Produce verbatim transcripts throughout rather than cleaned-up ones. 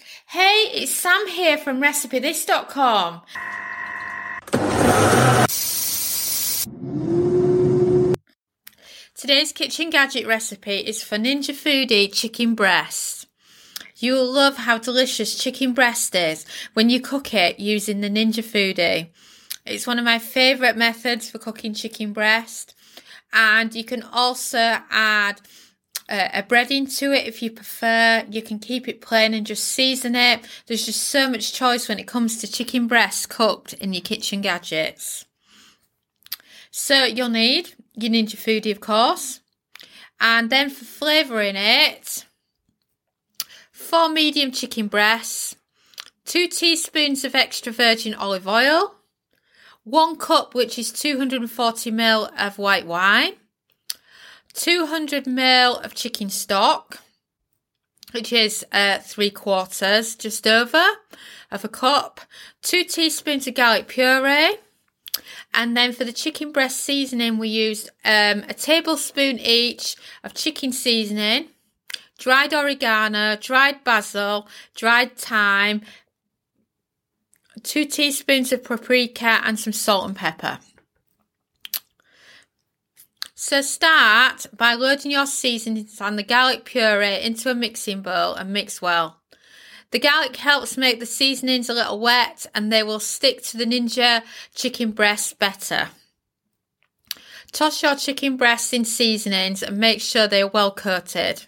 Hey, it's Sam here from recipe this dot com. Today's kitchen gadget recipe is for Ninja Foodi chicken breast. You'll love how delicious chicken breast is when you cook it using the Ninja Foodi. It's one of my favourite methods for cooking chicken breast, and you can also add uh, a breading to it if you prefer. You can keep it plain and just season it. There's just so much choice when it comes to chicken breast cooked in your kitchen gadgets. So you'll need your Ninja Foodi, of course, and then for flavouring it, four medium chicken breasts, two teaspoons of extra virgin olive oil, one cup, which is two hundred forty milliliters of white wine, two hundred milliliters of chicken stock, which is uh, three quarters, just over, of a cup, two teaspoons of garlic puree. And then for the chicken breast seasoning, we used um, a tablespoon each of chicken seasoning, dried oregano, dried basil, dried thyme, two teaspoons of paprika, and some salt and pepper. So start by loading your seasonings and the garlic puree into a mixing bowl and mix well. The garlic helps make the seasonings a little wet and they will stick to the Ninja chicken breast better. Toss your chicken breasts in seasonings and make sure they are well coated.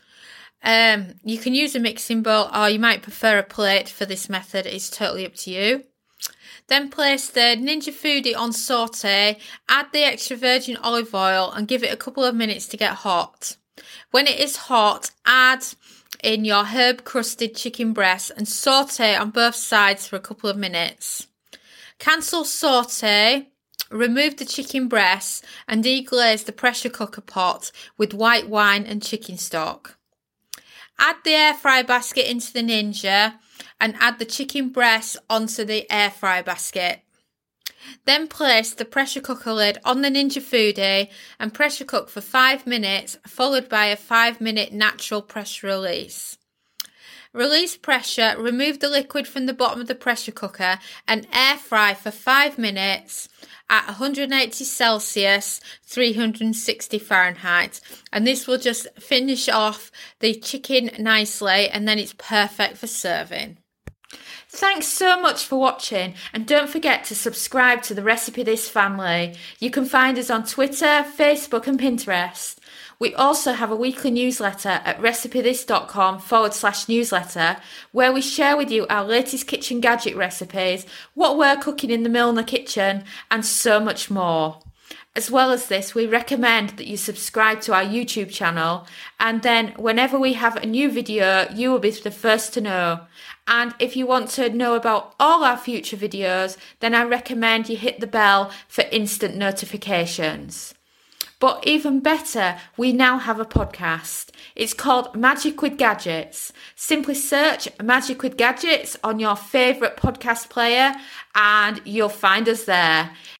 Um, you can use a mixing bowl or you might prefer a plate for this method. It's totally up to you. Then place the Ninja Foodi on saute, add the extra virgin olive oil and give it a couple of minutes to get hot. When it is hot, add in your herb crusted chicken breast and saute on both sides for a couple of minutes. Cancel saute, remove the chicken breast and deglaze the pressure cooker pot with white wine and chicken stock. Add the air fry basket into the Ninja and add the chicken breast onto the air fry basket. Then place the pressure cooker lid on the Ninja Foodi and pressure cook for five minutes, followed by a five minute natural pressure release. Release pressure, remove the liquid from the bottom of the pressure cooker and air fry for five minutes at one hundred eighty Celsius, three hundred sixty Fahrenheit. And this will just finish off the chicken nicely and then it's perfect for serving. Thanks so much for watching, and don't forget to subscribe to the Recipe This family. You can find us on Twitter, Facebook and Pinterest. We also have a weekly newsletter at recipe this dot com forward slash newsletter where we share with you our latest kitchen gadget recipes, what we're cooking in the Milner kitchen and so much more. As well as this, we recommend that you subscribe to our YouTube channel, and then whenever we have a new video, you will be the first to know. And if you want to know about all our future videos, then I recommend you hit the bell for instant notifications. But even better, we now have a podcast. It's called Magic with Gadgets. Simply search Magic with Gadgets on your favourite podcast player and you'll find us there.